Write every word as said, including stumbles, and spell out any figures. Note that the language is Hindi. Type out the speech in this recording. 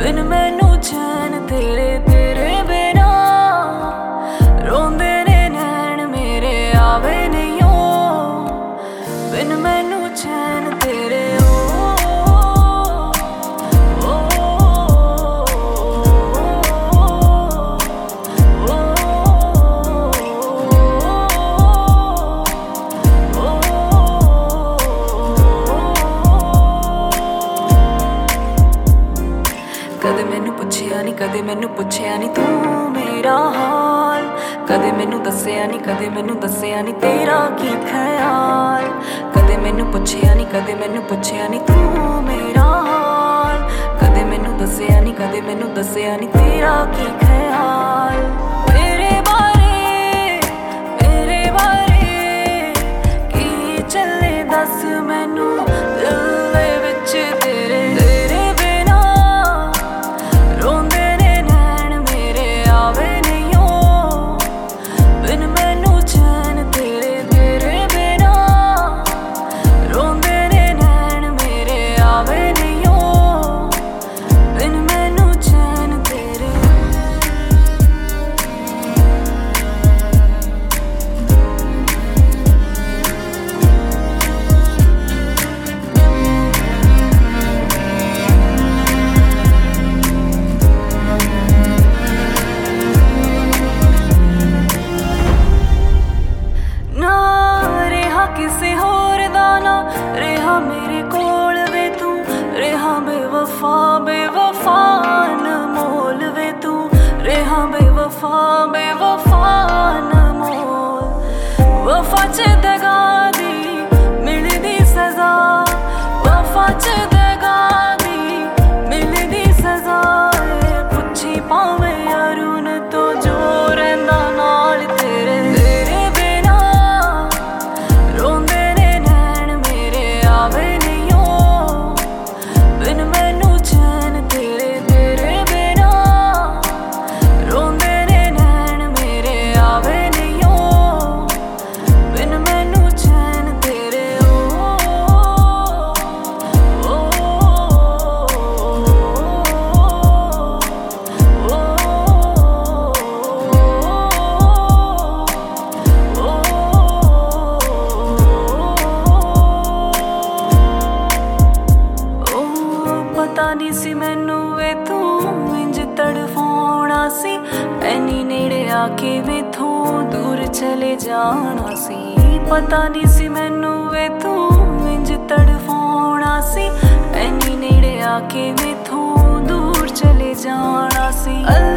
बिन मैनू चैन तेरे तेरे बिना रोंदे ने नैन मेरे आवे नहीं ओ बिन मैनू चैन तेरे ओ कदे मैनू पुछया नहीं कदे मैनू पुछया नहीं तू मेरा हाल कदे मैनू दस्या नहीं कदे मैनू दस्या नहीं तेरा की ख्याल कदे मैनू पुछया नहीं कदे मैनू पुछया नहीं तू मेरा हाल कदे मैनू दस्या नहीं कदे मैनू दस्या नहीं तेरा की ख्याल मेरे बारे मेरे बारे की चले दस मैनू दिल दे विच तेरे तेरे बिना रोंदे ने नैन मेरे आवे नहीं ओ बिन मैनू चैन तेरे तेरे बिना रोंदे ने नैन मेरे आवे नहीं ओ बिन मैनू चैन तेरे किसे होर दा ना रेहा मेरे कोल वे तू रेहा बेवफा बेवफा अनमोल वे तू रेहा बेवफा बेवफा अनमोल वफा च दगा दी मिलदी सजा वफा च दगा दी मिलदी सजा पुछी पावे अरुण तो जो रहिंदा नाल तेरे तेरे बिना रोंदे ने नैन मेरे आवे नहीं ओ बिन मैनू चैन तेरे तेरे बिना रोंदे ने नैन मेरे आवे नहीं ओ बिन मैनू चैन तेरे ओ ओ पता नहीं सी मैनू वे तू इंज तड़फाउणा सी ऐनी नेड़े आके मैथों दूर चले जाना सी पता नहीं सी मैनू वे तू इंज तड़फाउणा सी ऐनी नेड़े आके मैथों दूर चले जाना सी।